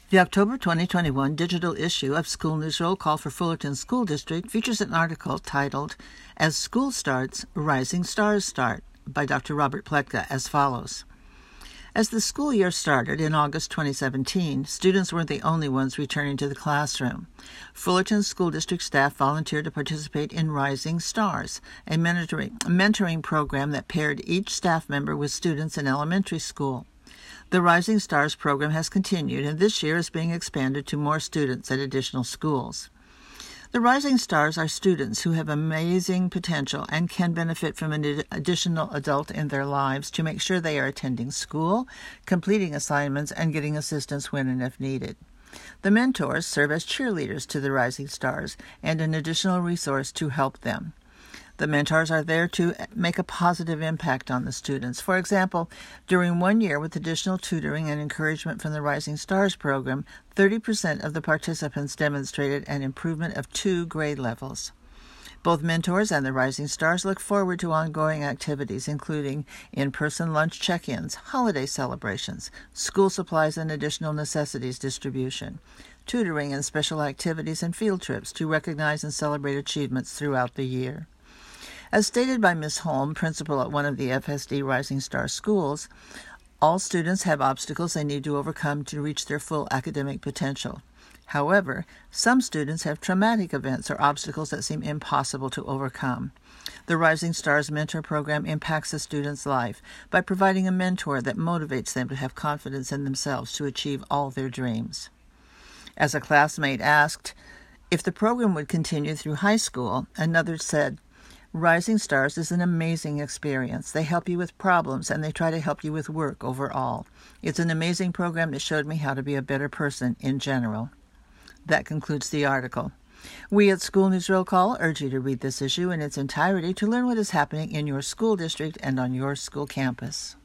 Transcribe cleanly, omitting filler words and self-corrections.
The October 2021 digital issue of School News Roll Call for Fullerton School District features an article titled, As School Starts, Rising Stars Start, by Dr. Robert Pletka, as follows. As the school year started in August 2017, students weren't the only ones returning to the classroom. Fullerton School District staff volunteered to participate in Rising Stars, a mentoring program that paired each staff member with students in elementary school. The Rising Stars program has continued, and this year is being expanded to more students at additional schools. The Rising Stars are students who have amazing potential and can benefit from an additional adult in their lives to make sure they are attending school, completing assignments, and getting assistance when and if needed. The mentors serve as cheerleaders to the Rising Stars and an additional resource to help them. The mentors are there to make a positive impact on the students. For example, during 1 year with additional tutoring and encouragement from the Rising Stars program, 30% of the participants demonstrated an improvement of 2 grade levels. Both mentors and the Rising Stars look forward to ongoing activities, including in-person lunch check-ins, holiday celebrations, school supplies and additional necessities distribution, tutoring and special activities and field trips to recognize and celebrate achievements throughout the year. As stated by Ms. Holm, principal at one of the FSD Rising Star schools, all students have obstacles they need to overcome to reach their full academic potential. However, some students have traumatic events or obstacles that seem impossible to overcome. The Rising Stars Mentor Program impacts a student's life by providing a mentor that motivates them to have confidence in themselves to achieve all their dreams. As a classmate asked if the program would continue through high school, another said, Rising Stars is an amazing experience. They help you with problems, and they try to help you with work overall. It's an amazing program that showed me how to be a better person in general. That concludes the article. We at School News Roll Call urge you to read this issue in its entirety to learn what is happening in your school district and on your school campus.